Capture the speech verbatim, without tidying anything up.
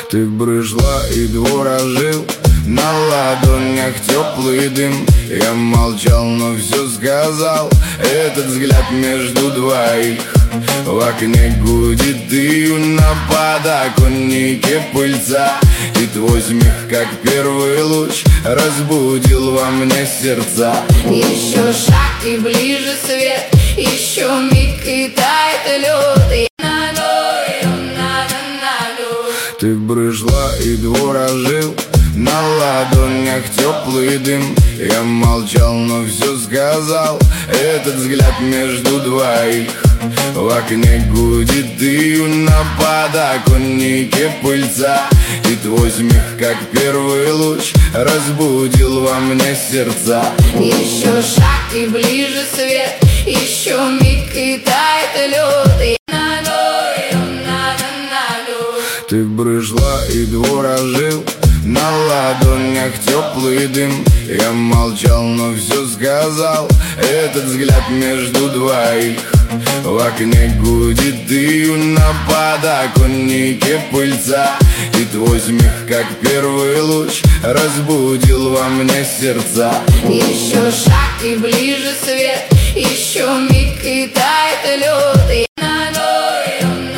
Ты брыжла и двор ожил, на ладонях теплый дым. Я молчал, но все сказал. Этот взгляд между двоих. В окне гудит дым, на подоконнике пыльца. И твой смех, как первый луч, разбудил во мне сердца. Еще шаг и ближе свет, еще миг и тает лед. Ты брыжла и двор ожил, на ладонях теплый дым. Я молчал, но все сказал. Этот взгляд между двоих. В окне гудит дым, на подоконнике пыльца. И твой смех, как первый луч, разбудил во мне сердца. Еще шаг и ближе свет, еще миг и тает лед. Ты брыжла и двор ожил, на ладонях теплый дым. Я молчал, но все сказал. Этот взгляд между двоих. В окне гудит дым, на подоконнике пыльца. И твой смех, как первый луч, разбудил во мне сердца. Еще шаг и ближе свет, еще миг и тает лед.